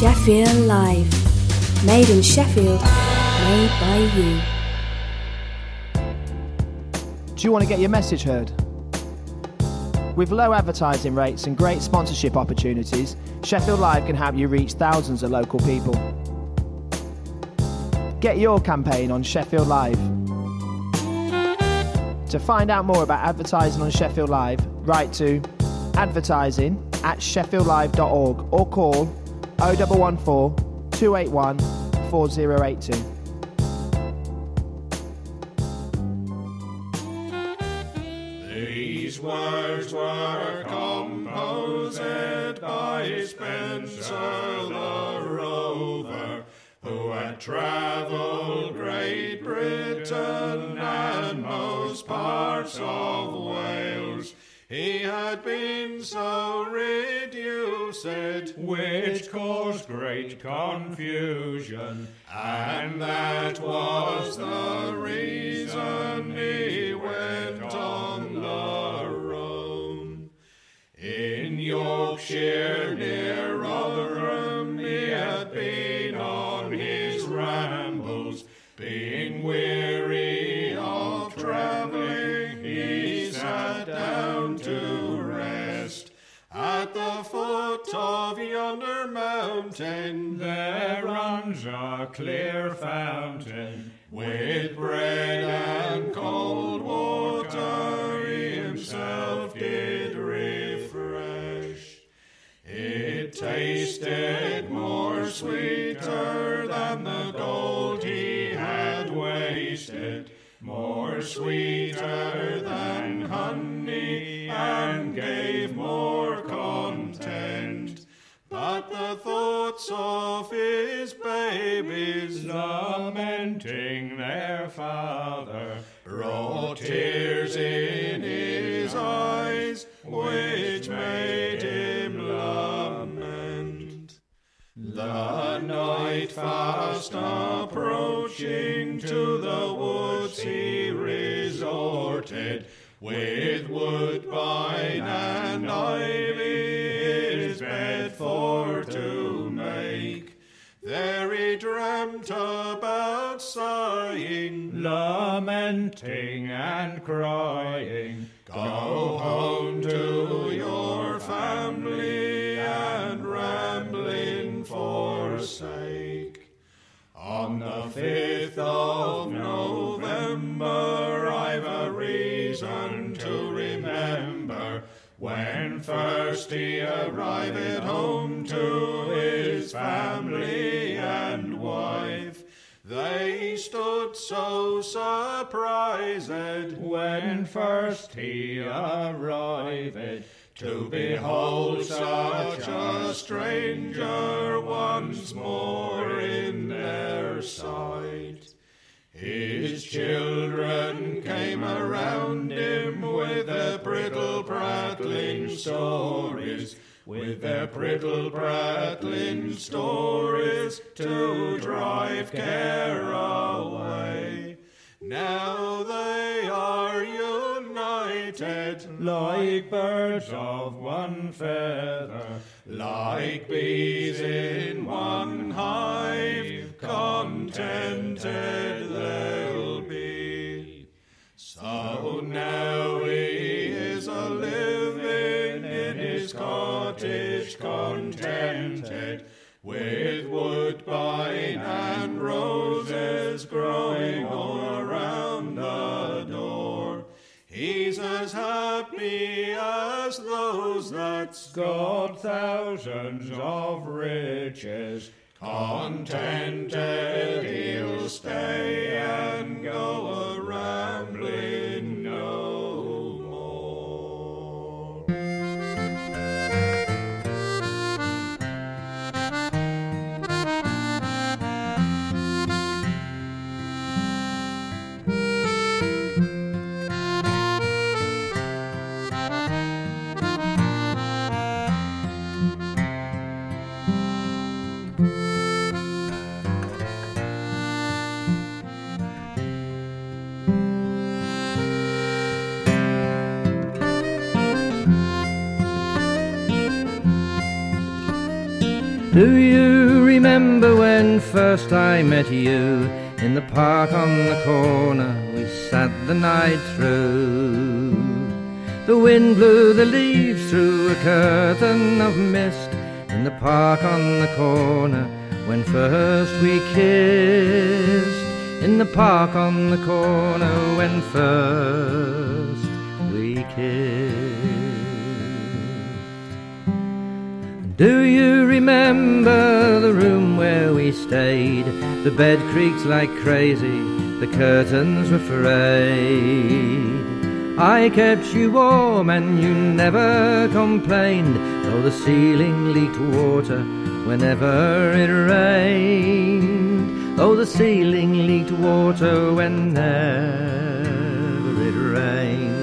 Sheffield Live. Made in Sheffield, made by you. Do you want to get your message heard? With low advertising rates and great sponsorship opportunities, Sheffield Live can help you reach thousands of local people. Get your campaign on Sheffield Live. To find out more about advertising on Sheffield Live, write to advertising@sheffieldlive.org or call 0114 281 4082. These words were composed by Spencer the Rover, who had travelled Great Britain and most parts of Wales. He had been so reduced, which caused great confusion, and that was the reason he went on the Rhone. In Yorkshire near Rotherham he had been on his rambles, being weary of travelling, he sat down to rest. At the foot of yonder mountain there runs a clear fountain, with bread and cold water he himself did refresh. It tasted more sweeter than the gold he had wasted, more sweeter than honey, and gave more content. But the thoughts of his babies, lamenting their father, brought tears in his eyes, which made him lament. The night fast approaching, to the woods he resorted, with woodbine and ivy his bed for to make. There he dreamt about sighing, lamenting and crying, "Go home to your family and rambling forsake." On the 5th of November I've a reason to remember, when first he arrived home to his family and wife. They stood so surprised when first he arrived, to behold such a stranger once more in their sight. His children came around him with their prittle prattling stories, to drive care away. Now they are united, like birds of one feather, like bees in one hive, contented they'll be. So now he is a-living in his cottage contented, with woodbine and roses growing all around the door. He's as happy as those that's got thousands of riches. Contented he'll stay and go a-rambling no more. Do you remember when first I met you? In the park on the corner we sat the night through. The wind blew the leaves through a curtain of mist. In the park on the corner when first we kissed. In the park on the corner when first we kissed. Do you remember the room where we stayed? The bed creaked like crazy, the curtains were frayed. I kept you warm and you never complained, though the ceiling leaked water whenever it rained. Though the ceiling leaked water whenever it rained.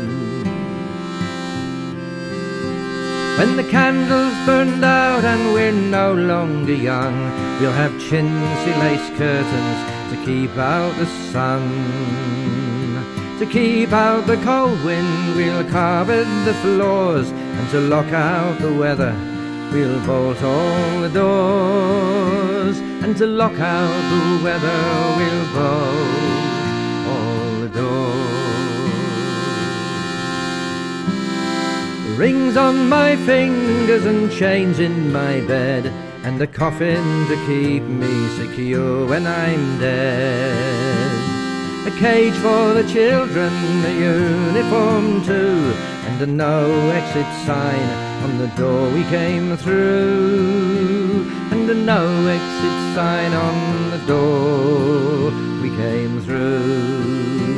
When the candles burned out and we're no longer young, we'll have chintzy lace curtains to keep out the sun. To keep out the cold wind, we'll carpet the floors, and to lock out the weather, we'll bolt all the doors. And to lock out the weather, we'll bolt all the doors. Rings on my fingers and chains in my bed, and a coffin to keep me secure when I'm dead. A cage for the children, a uniform too, and a no exit sign on the door we came through. And a no exit sign on the door we came through.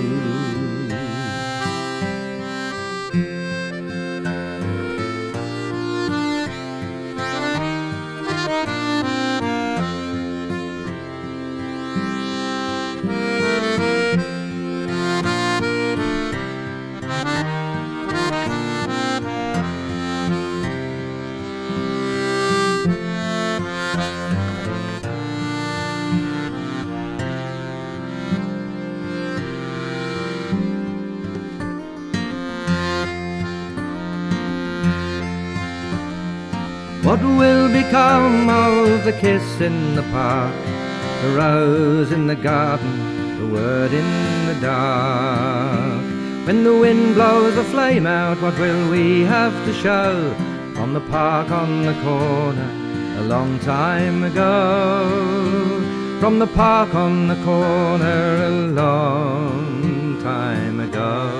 What will become of the kiss in the park, the rose in the garden, the word in the dark? When the wind blows a flame out, what will we have to show from the park on the corner a long time ago? From the park on the corner a long time ago.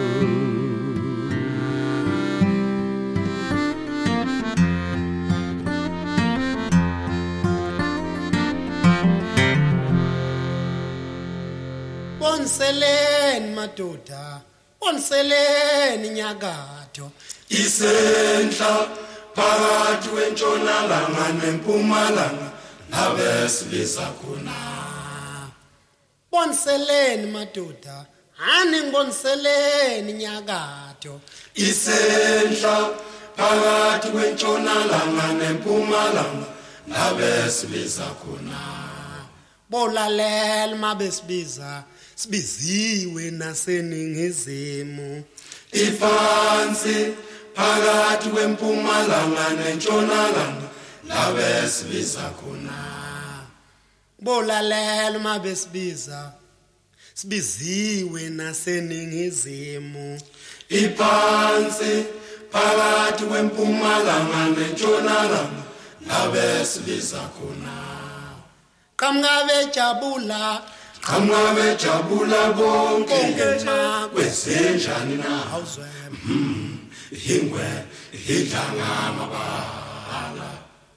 Bonseleni madoda, bonseleni nyakatho. Isentla phakathi kwentshonalanga nempumalanga nabesilisa khona. Bonseleni madoda, hani bonseleni nyakatho. Isentla phakathi kwentshonalanga nempumalanga nabesilisa khona. Bolalela mabesibiza, sibiziwe naseningizimu. Ifansi phakathi kwempumalanga nentshonalanga labesibiza khona. Bolalela mabesibiza, sibiziwe naseningizimu. Ifansi phakathi kwempumalanga nentshonalanga labesibiza khona. Qhamuka bejabula bonke ma kwezenjani na awuzwe ingwe idla ngamabala.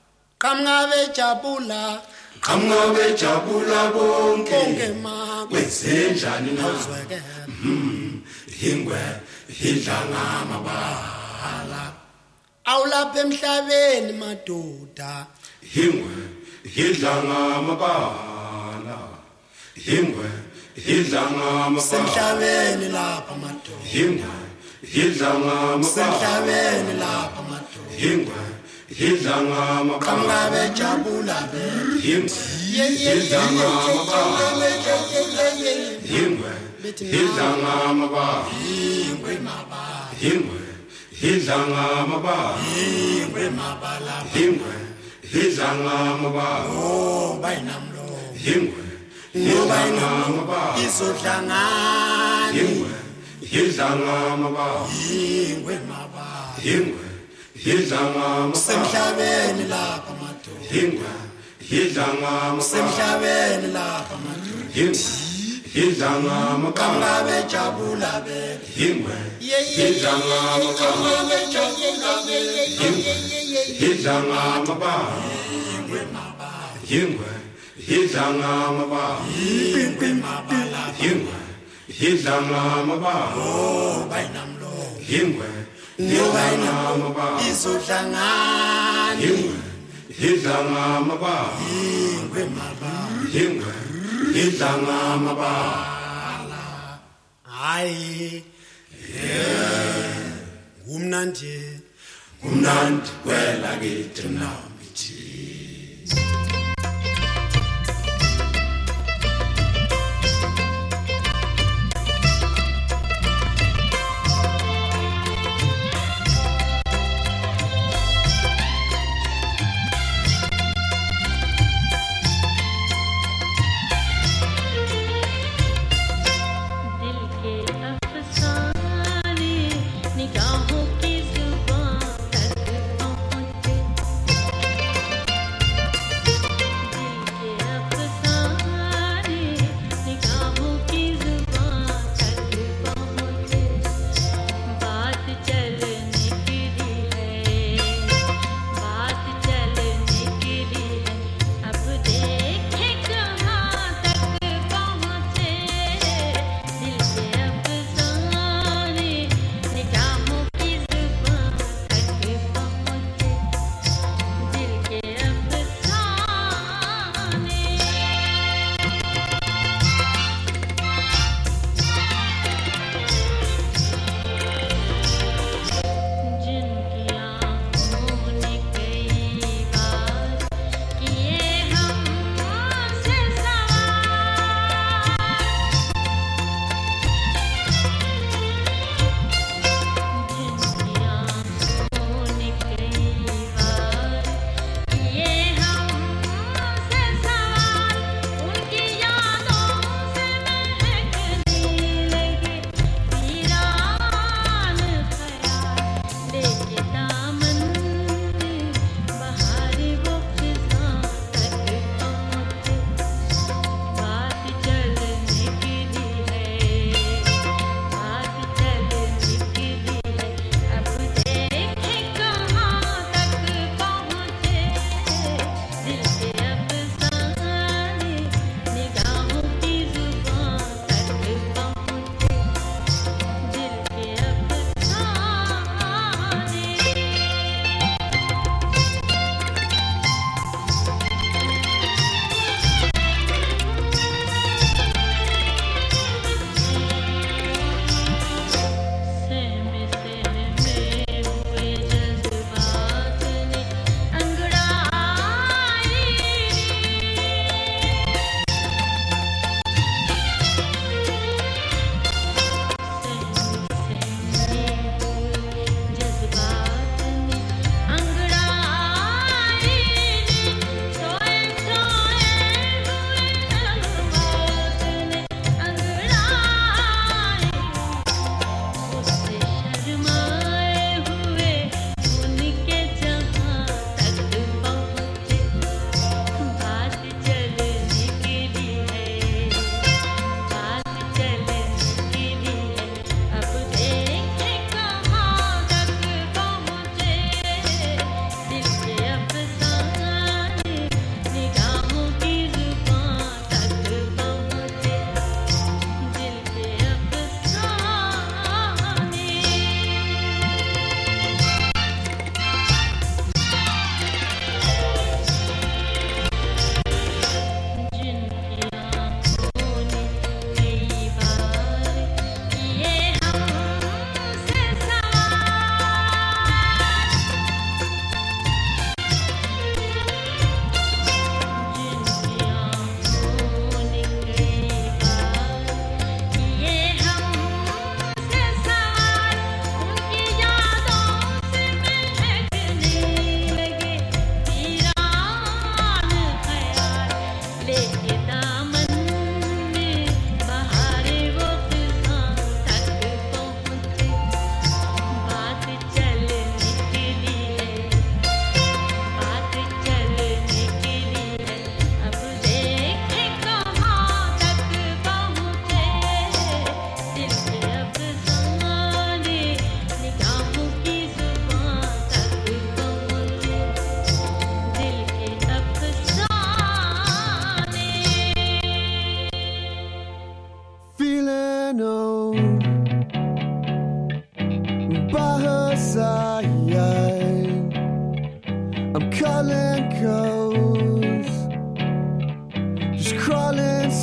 Qhamuka bejabula bonke ma kwezenjani na awuzwe ingwe idla ngamabala. Awulapha emhlabeni madoda, ingwe idla ngamabala. Ingwe idla ngamabala. semhlabeni lapha madoda, Ingwe idla ngamabala. semhlabeni lapha madoda. Ingwe idla ngamabala. Qhamuka bejabula Ingwe idla ngamabala. Ingwe idla ngamabala. ingwe mabala, Ingwe idla ngamabala. ingwe mabala, Ingwe Hizangama ba. Oh bayinamlo. Hingwe. Hizangama ba. Izohlangani. Hingwe. Hizangama ba. Ingwe maba. Hingwe. Hizangama ba. Semhlabeni lapha madoda. Hingwe. Hizangama ba. Semhlabeni lapha madoda. Hingwe. Hizangama ba. Kamlabe jabula be. Hingwe. Hizangama ba. Hizangama ba. Hingwe. Hizangama ba. Ingwe maba lapha. Hingwe. Hizangama ba. Oh bayinamlo. Hingwe. Hizangama ba. Izohlangani. Hingwe. Hizangama ba. Ingwe maba. Hingwe. Hizangama ba. Hayi. Umnandi. Umnandi kwela kithi namithi. दिल के अफसाने निगाहों की जुबान तक पहुँचे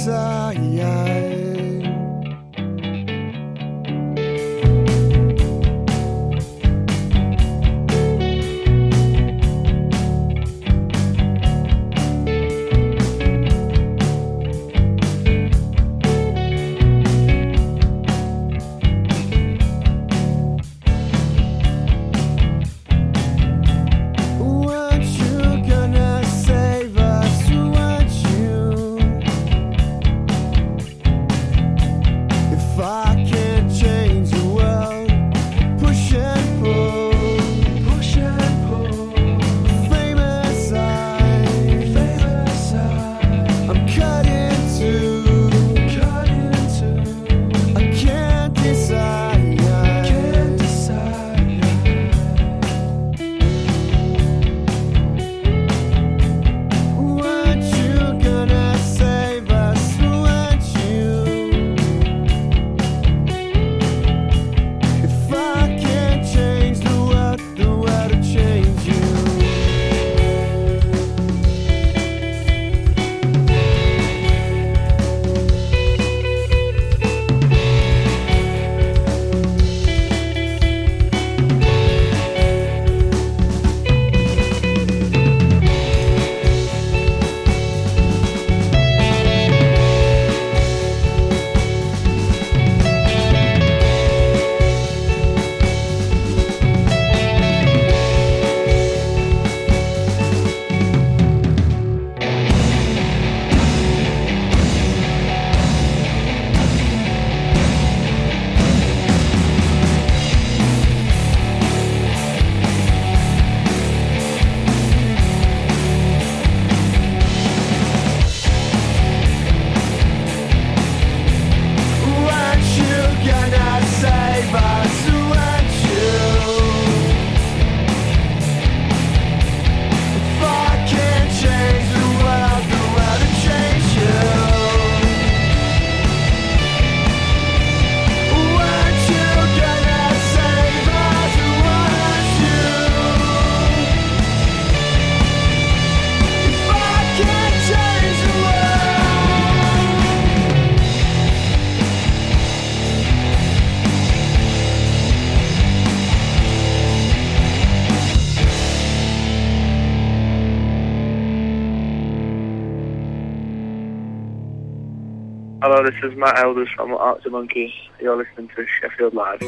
Hello, this is Matt Elders from Arctic Monkey. You're listening to Sheffield Live.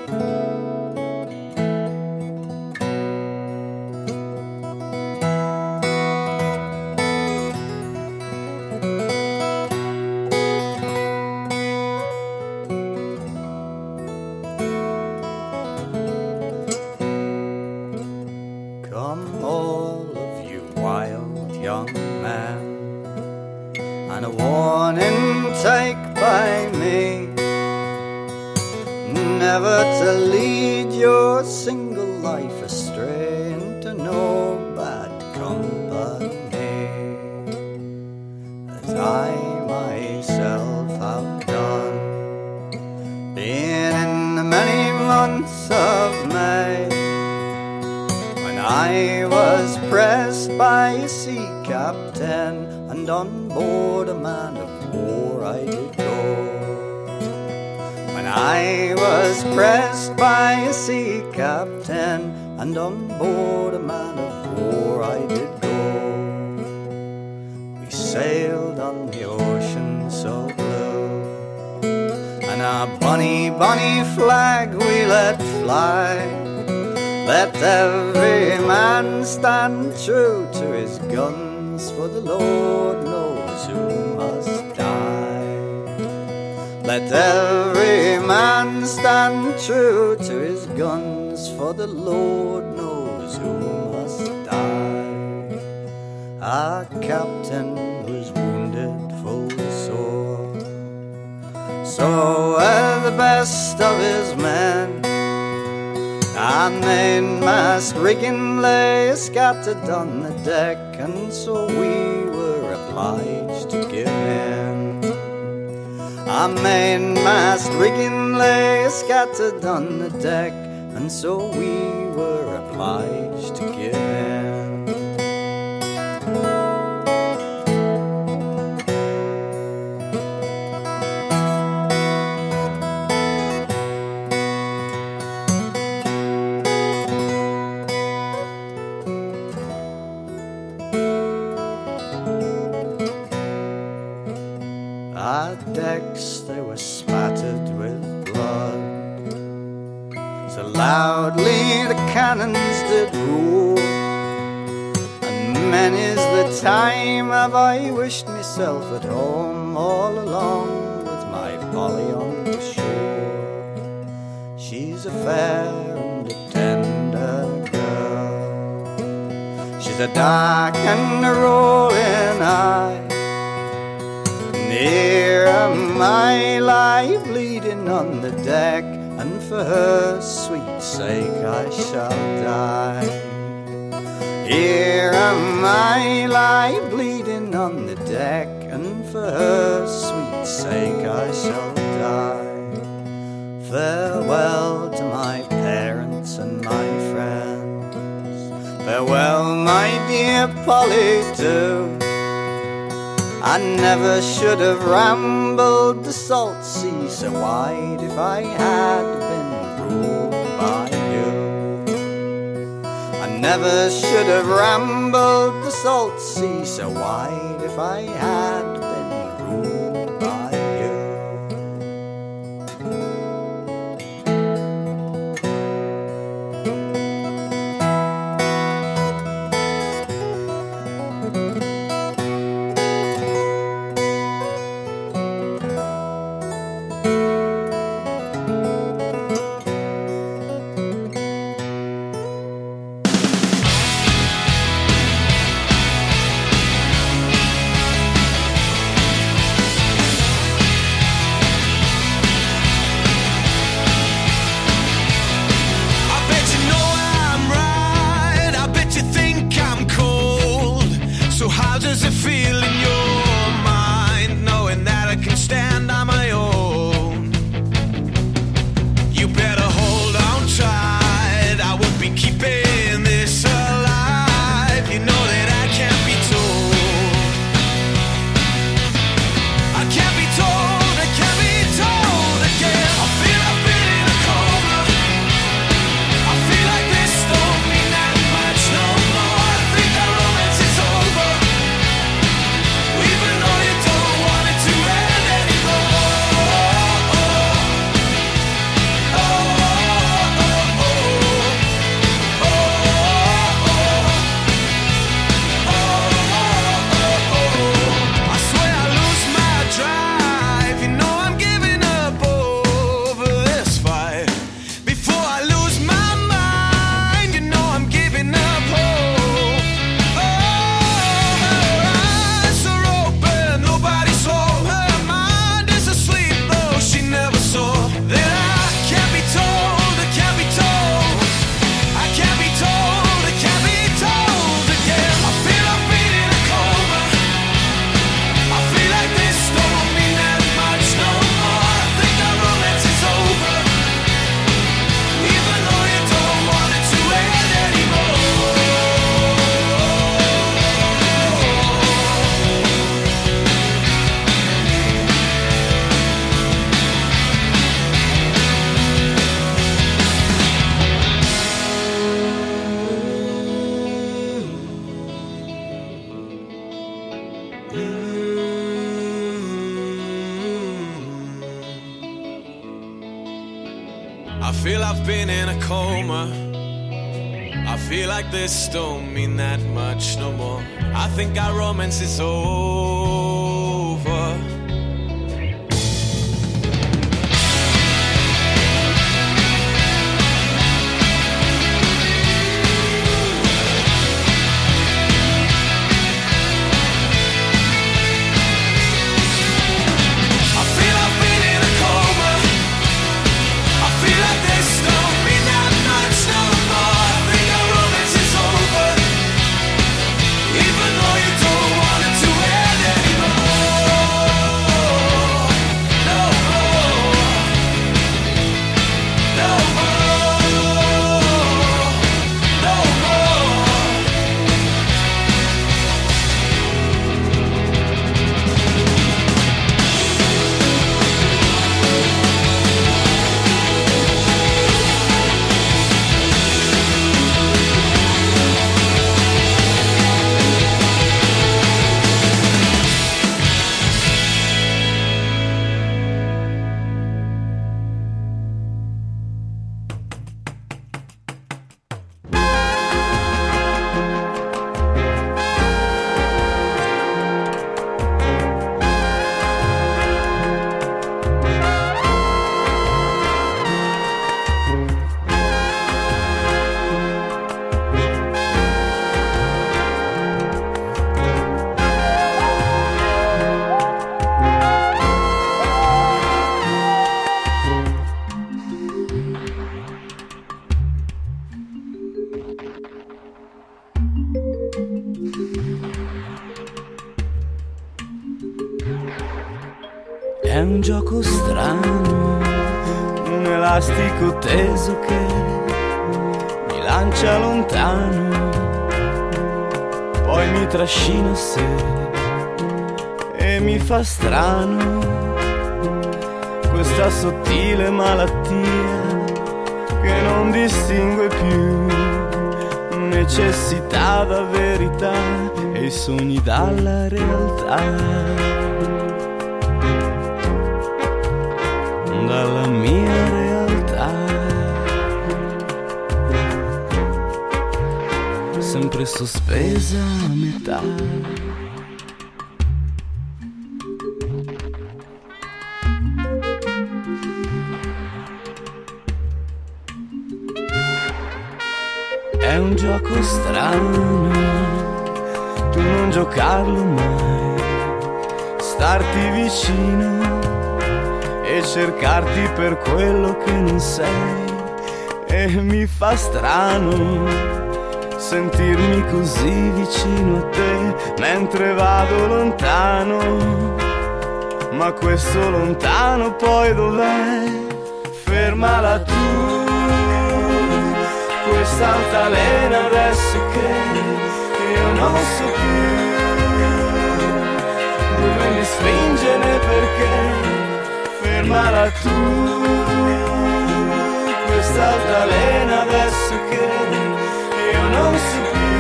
Come all of you wild young men, and a warning take by me, never to lead your single life astray into no bad company, as I myself have done, being in the many months of May, when I was pressed by a sea captain, and on board a man of war I did go. When I was pressed by a sea captain, and on board a man of war I did go. We sailed on the ocean so blue, and our bonny, bonny flag we let fly. Let every man stand true to his guns, for the Lord knows who must die. Let every man stand true to his guns, for the Lord knows who must die. Our captain was wounded full sore, so were the best of his men. Our mainmast rigging lay scattered on the deck, and so we were obliged to give in. Our mainmast rigging lay scattered on the deck, and so we were obliged to give in. our decks, they were spattered with blood. So loudly the cannons did roar, and many's the time have I wished myself at home, all along with my Polly on the shore. She's a fair and a tender girl, she's a dark and a rolling eye. Here am I lie bleeding on the deck, and for her sweet sake I shall die. Here am I lie bleeding on the deck, and for her sweet sake I shall die. Farewell to my parents and my friends, farewell my dear Polly too. I never should have rambled the salt sea so wide if I had been ruled by you. I never should have rambled the salt sea so wide if I had been ruled by you. I feel I've been in a coma. I feel like this don't mean that much no more. I think our romance is over. Even though you don't want it to end anymore. È un gioco strano, un elastico teso che mi lancia lontano, poi mi trascina a sé e mi fa strano questa sottile malattia che non distingue più necessità da verità e i sogni dalla realtà, dalla mia realtà, sempre sospesa a metà. È un gioco strano, tu non giocarlo mai, starti vicino e cercarti per quello che non sei. E mi fa strano sentirmi così vicino a te mentre vado lontano, ma questo lontano poi dov'è? Fermala tu, quest'altalena adesso che io non so più dove mi spingere, perché fermala tu, quest'altalena adesso che io non so più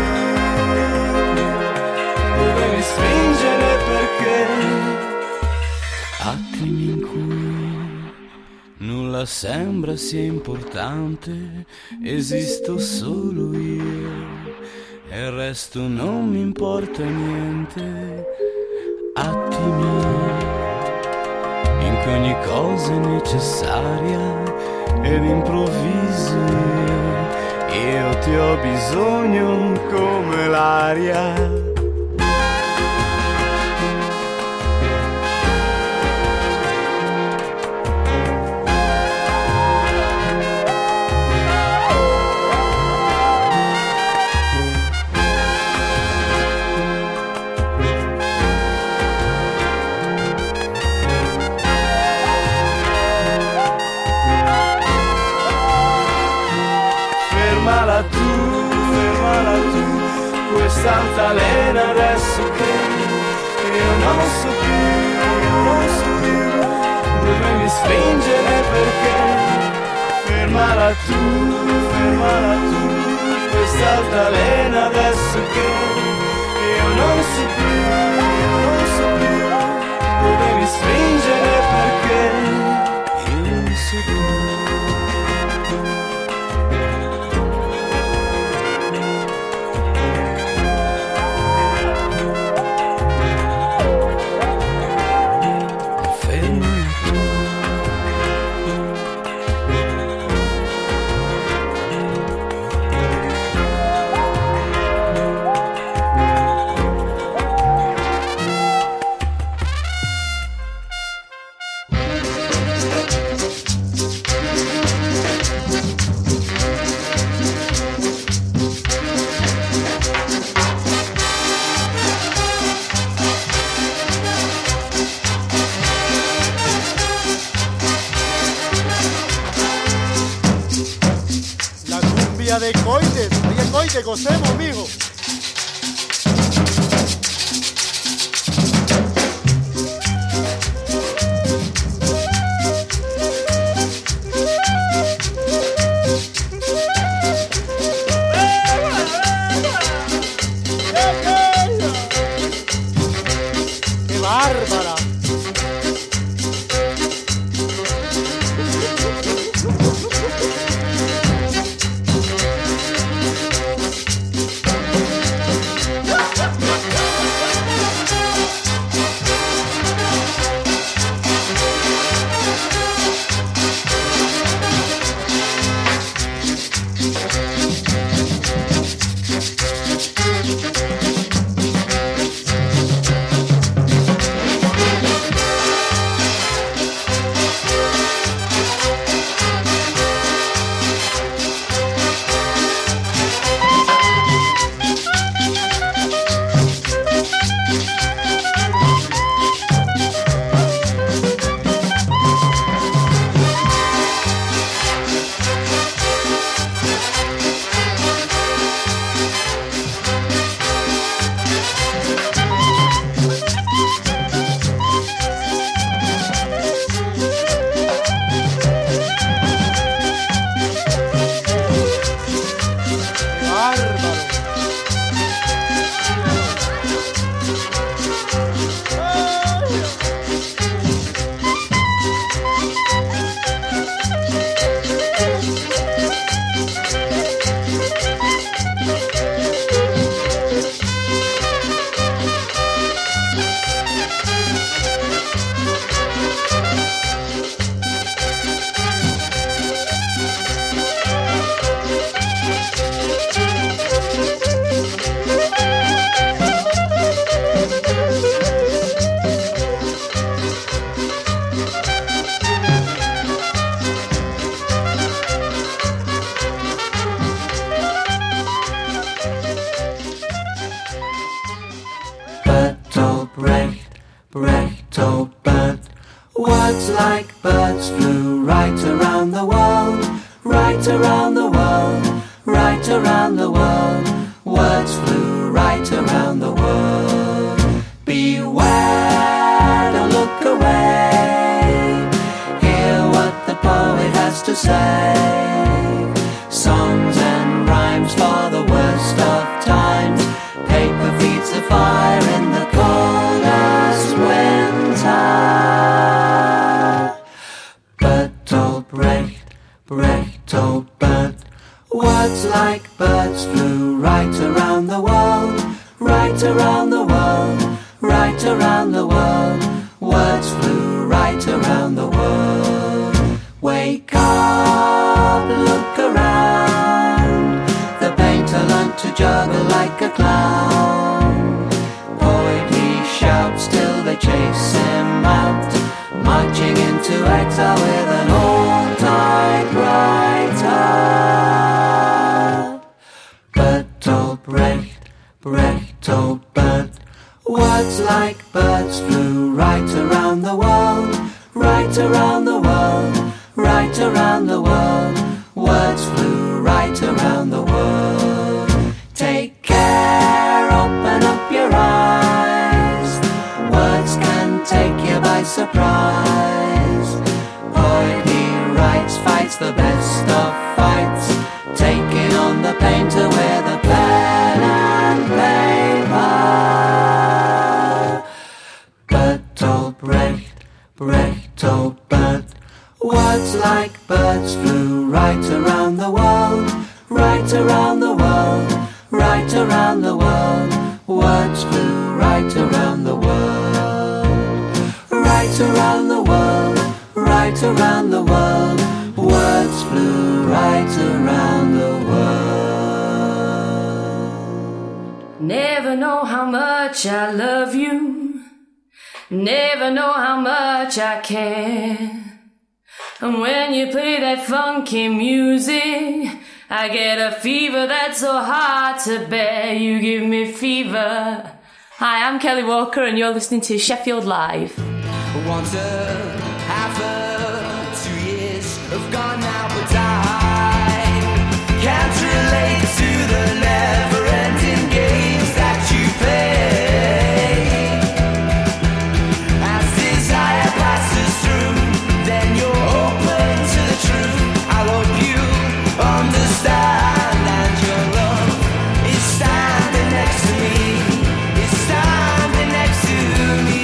dove mi spingere, perché attimi in cui nulla sembra sia importante, esisto solo io e il resto non mi importa niente. Attimi in cui ogni cosa è necessaria ed improvviso io ti ho bisogno come l'aria. Fermala tu, quest'altalena adesso che io non so più dove mi spingere, perché fermala tu, quest'altalena adesso che io non so più dove mi spingere, perché io non so più. De coites, oye coite, gocemos, amigo. ¡Qué bárbara! Brecht, Bertolt Brecht. Words like birds flew right around the world, right around the world, right around the world. Words flew right around the world. Beware, don't look away. Hear what the poet has to say. Songs and rhymes for the worst of times. Paper feeds the fire in the coldest winter. Bertolt Brecht, Bertolt Brecht. Words like birds flew right around the world, right around the world, right around the world. Words flew right around the world. Wake up, look around. The painter learned to juggle like a clown. Poet he shouts till they chase him out, marching into exile with an old typewriter. Bertolt Brecht, Bertolt Brecht. Words like birds flew right around the world, right around the world, right around the world. Words flew right around the world. Take care, open up your eyes. Words can take you by surprise. Poet he writes, fights the best of fights, taking on the painter with a pen and paper. Bertolt Brecht, Bertolt Brecht. Words like birds flew right around the world, right around the world, right around the world. Words flew right around the world, right around the world, right around the world. Words flew right around the world. Never know how much I love you, never know how much I care. And when you play that funky music, I get a fever that's so hard to bear. You give me fever. Hi, I'm Kelly Walker and you're listening to Sheffield Live. Once half 2 years have gone now, but I can't relate to the never-ending games that you play. As desire passes through, then you're open to the truth. I hope you understand, and your love is standing next to me, is standing next to me.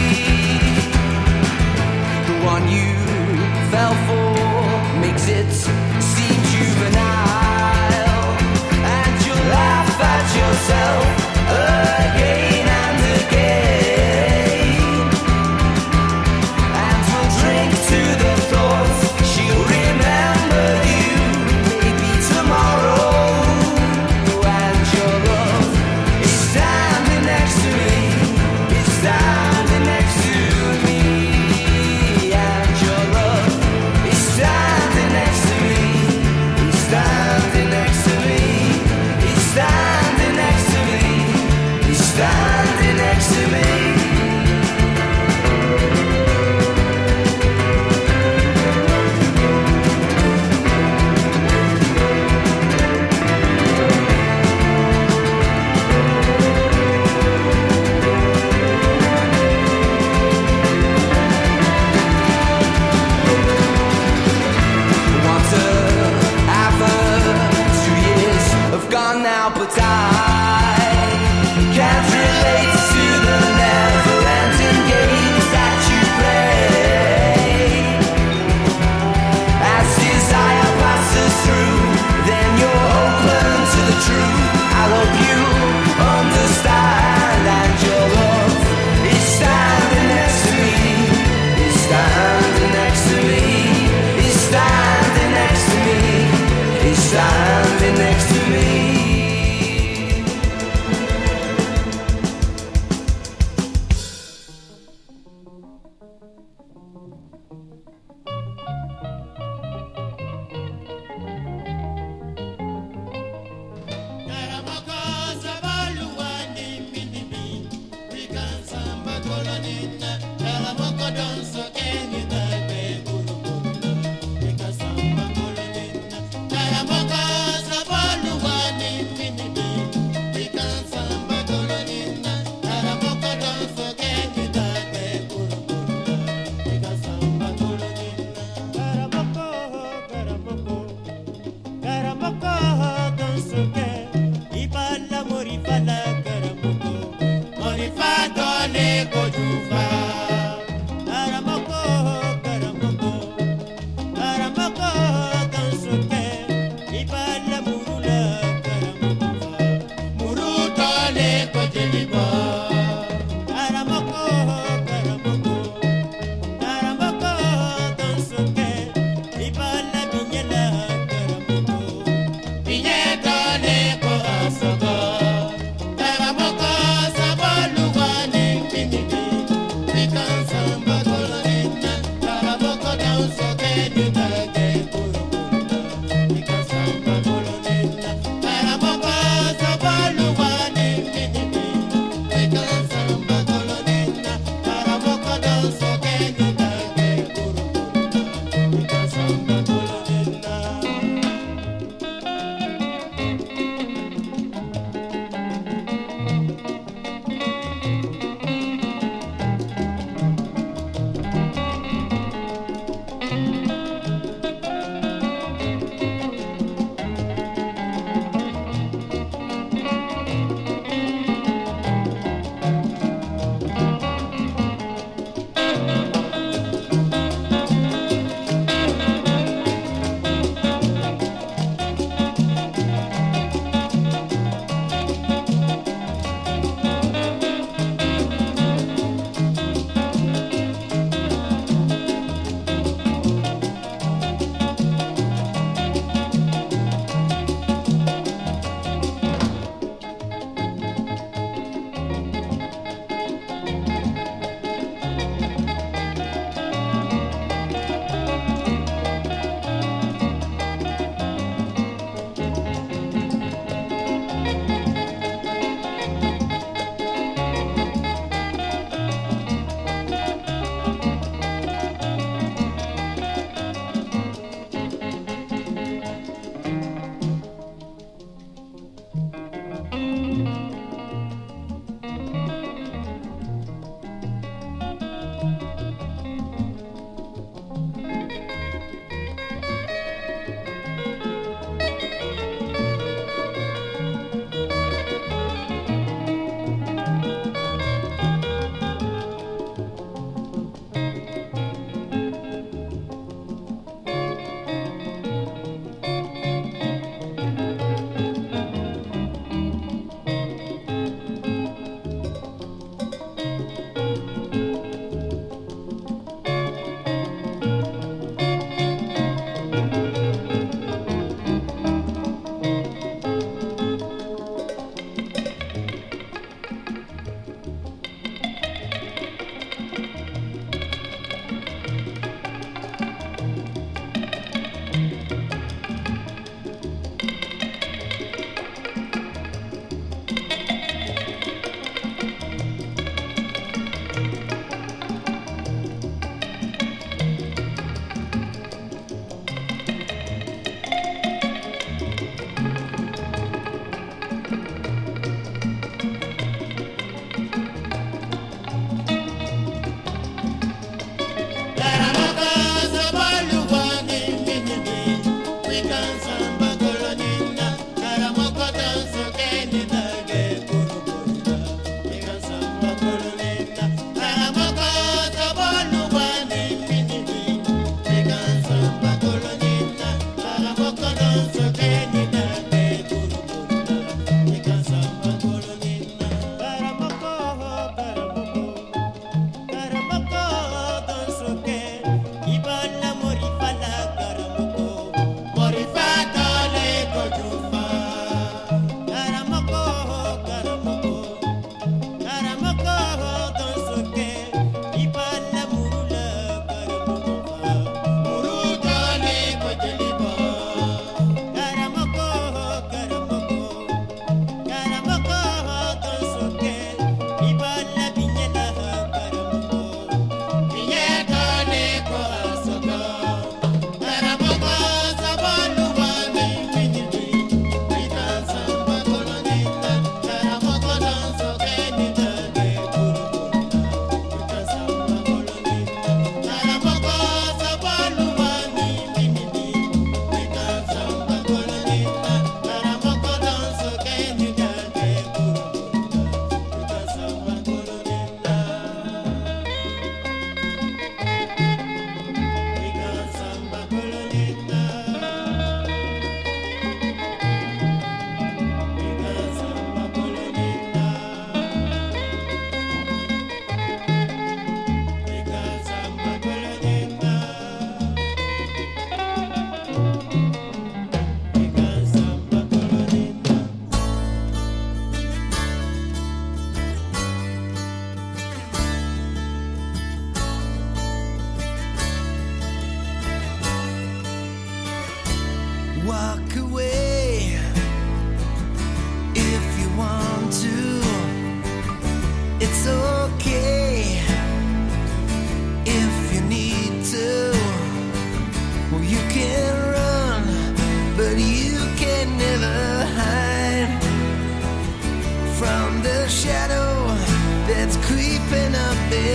The one you fell for makes it seem juvenile, and your life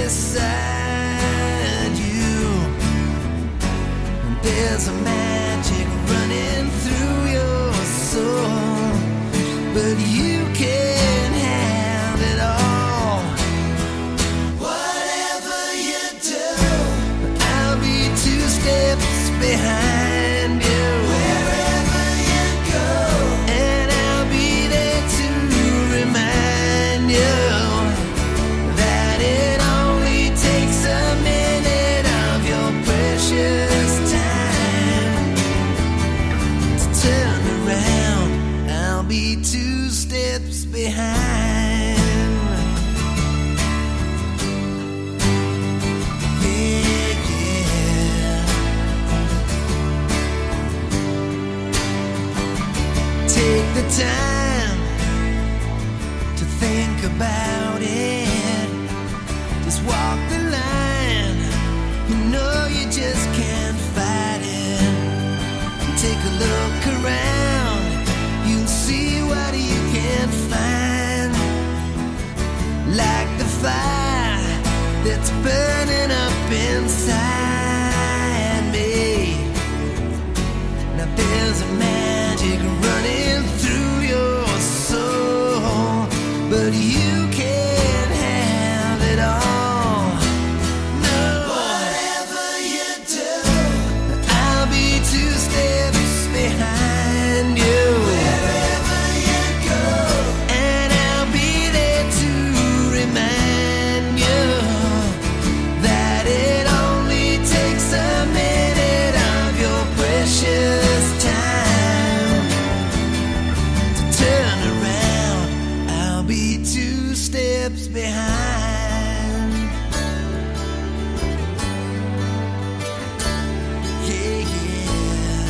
beside you. And there's a magic running through your soul, but you can't have it all. Whatever you do, I'll be 2 steps behind you. Wherever you go, and I'll be there to remind you that it only takes a minute of your precious time to turn around. I'll be 2 steps behind. Yeah, yeah. Take the time to think about it. Just walk the line. You know you just can't fight it. Take a look around. You'll see what you can find. Like the fire that's burning up inside me. Now there's a magic running through your soul, but you can't have it all. No. Whatever you do, I'll be 2 steps behind you. Wherever you go, and I'll be there to remind you that it only takes a minute of your precious time to turn around. I'll be 2 steps behind. Yeah, yeah.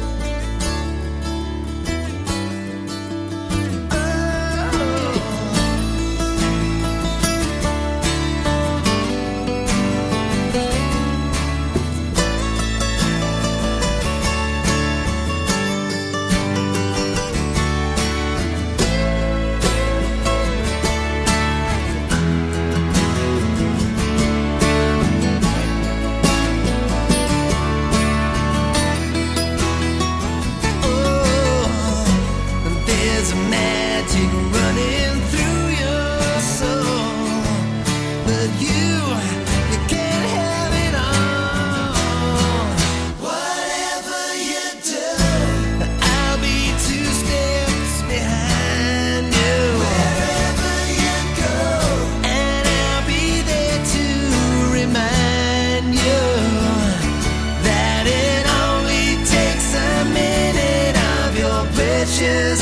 There's a magic running through your soul, but you can't have it all. Whatever you do, I'll be 2 steps behind you. Wherever you go, and I'll be there to remind you that it only takes a minute of your precious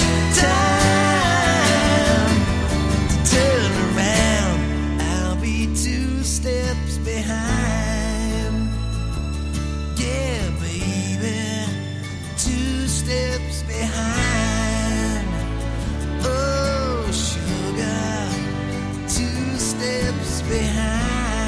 time to turn around. I'll be 2 steps behind. Yeah, baby, 2 steps behind. Oh, sugar, 2 steps behind.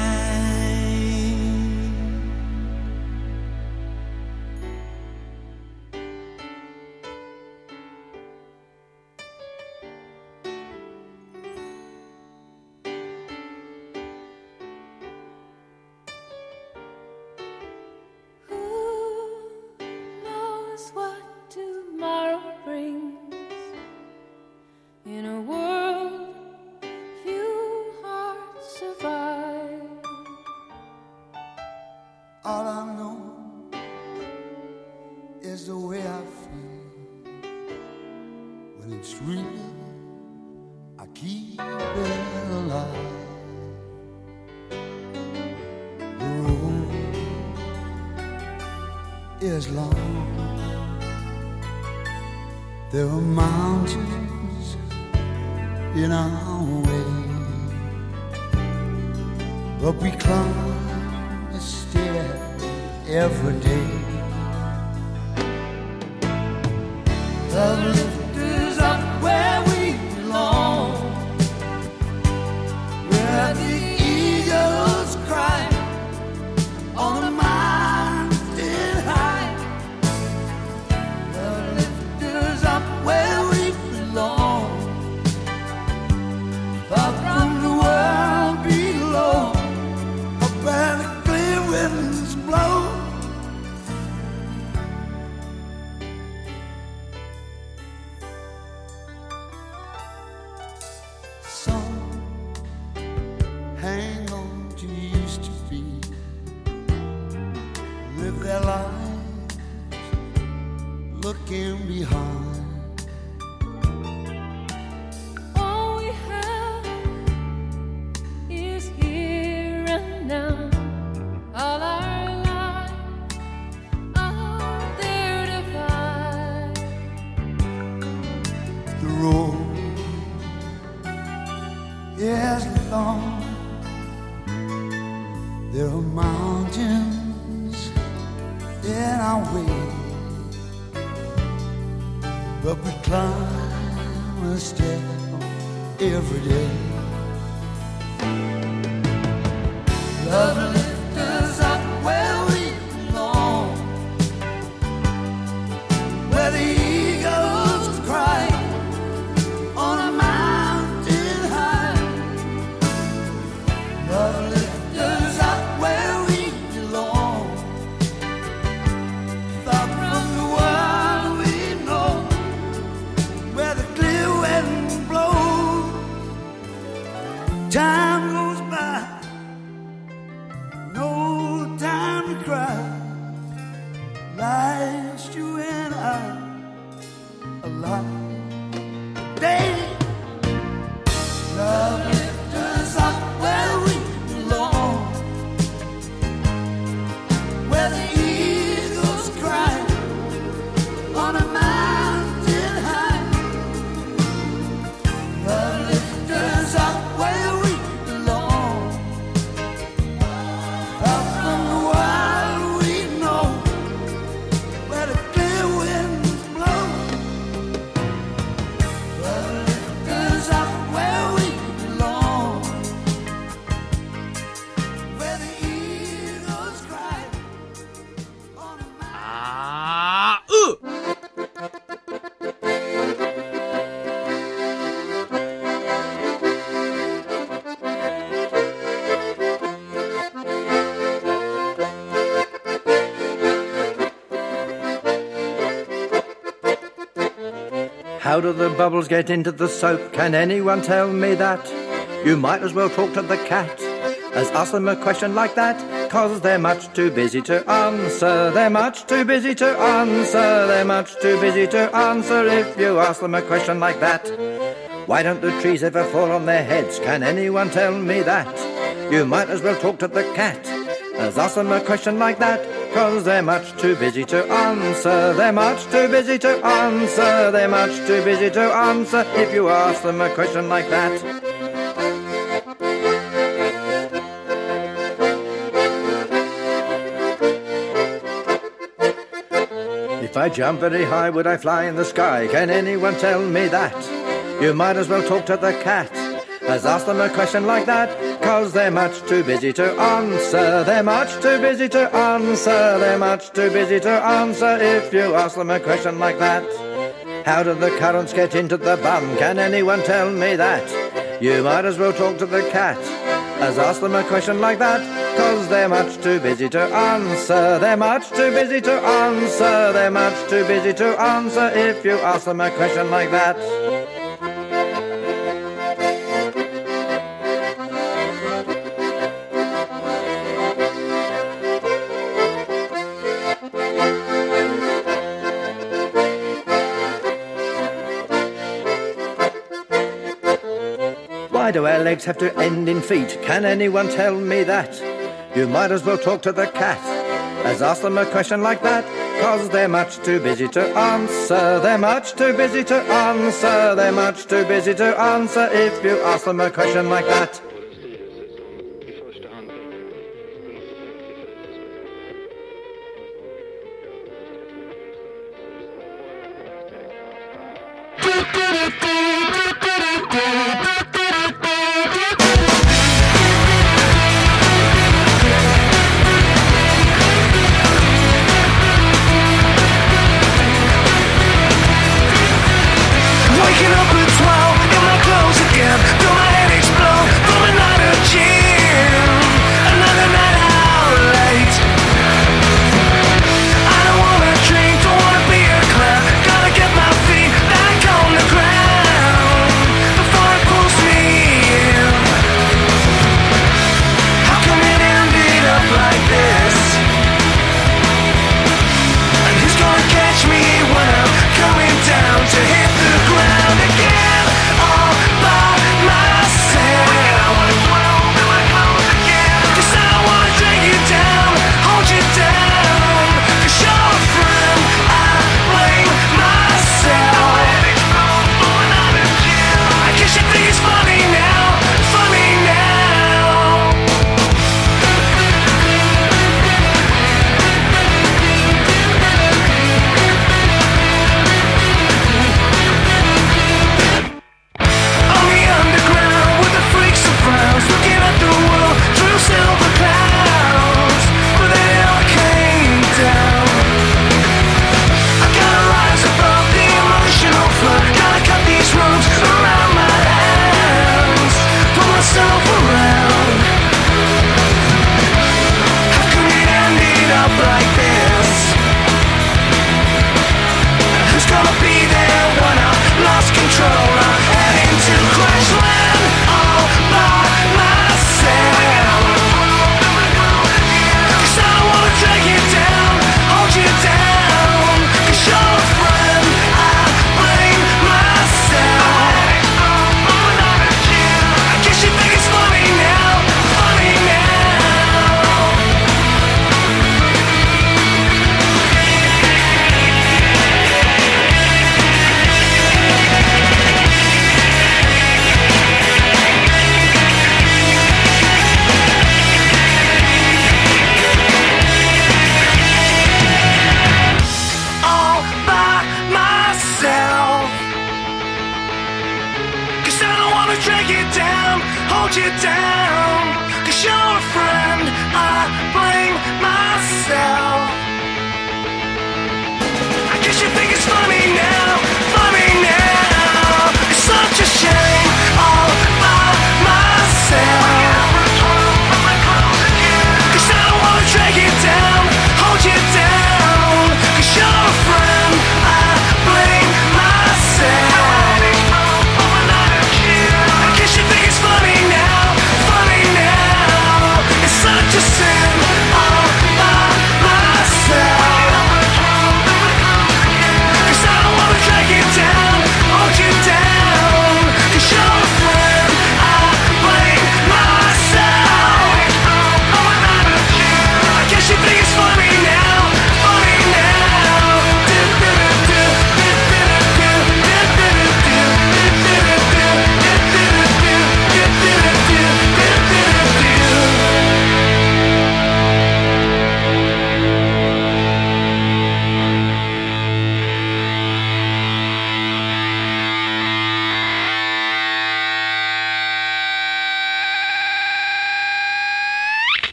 What tomorrow brings in a world few hearts survive. All I know is the way I feel when it's real. I keep it alive. The road is long. There are mountains in our way, but we climb a stair every day. Love lift us up where we belong, where the eagles cry on the mountain high. Love lift us up where we belong, far from the world below. what you used to be. Live their lives looking behind. All we have is here and now. All our lives are there to find. The road is long. There are mountains in our way, but we climb a step every day. Love lifts us up where we belong, where the eagles cry on a mountain high. Love lifts us up where we belong, far from the world we know, where the clear wind blows. Time goes by, no time to cry. Last you and I alive. Day, love lifts us up where we belong, where the eagles cry on a mountain high. Love lifts us up where we belong, far from the world we know, where the clear winds blow. Love lifts us up where we belong, where the eagles cry on a How do the bubbles get into the soap? Can anyone tell me that? You might as well talk to the cat as ask them a question like that, 'cause they're much too busy to answer. They're much too busy to answer. They're much too busy to answer if you ask them a question like that. Why don't the trees ever fall on their heads? Can anyone tell me that? You might as well talk to the cat as ask them a question like that, 'cause they're much too busy to answer. They're much too busy to answer. They're much too busy to answer if you ask them a question like that. If I jump very high, would I fly in the sky? Can anyone tell me that? You might as well talk to the cat as ask them a question like that, 'cause they're much too busy to answer. They're much too busy to answer. They're much too busy to answer if you ask them a question like that. How do the currants get into the bum? Can anyone tell me that? You might as well talk to the cat as ask them a question like that, 'cause they're much too busy to answer. They're much too busy to answer. They're much too busy to answer if you ask them a question like that. Why do our legs have to end in feet? Can anyone tell me that? You might as well talk to the cat as ask them a question like that, 'cause they're much too busy to answer. They're much too busy to answer. They're much too busy to answer if you ask them a question like that. Waking up at 12 in my clothes again, feel my head explode, feel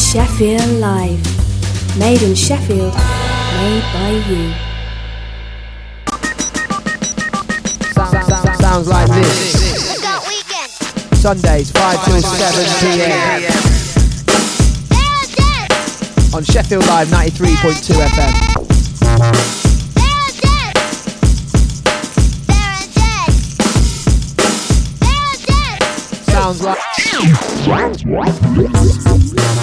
Sheffield Live. Made in Sheffield, made by you. Sounds like this. Sundays 5 till 7 p.m. on Sheffield Live 93.2 FM. Sounds like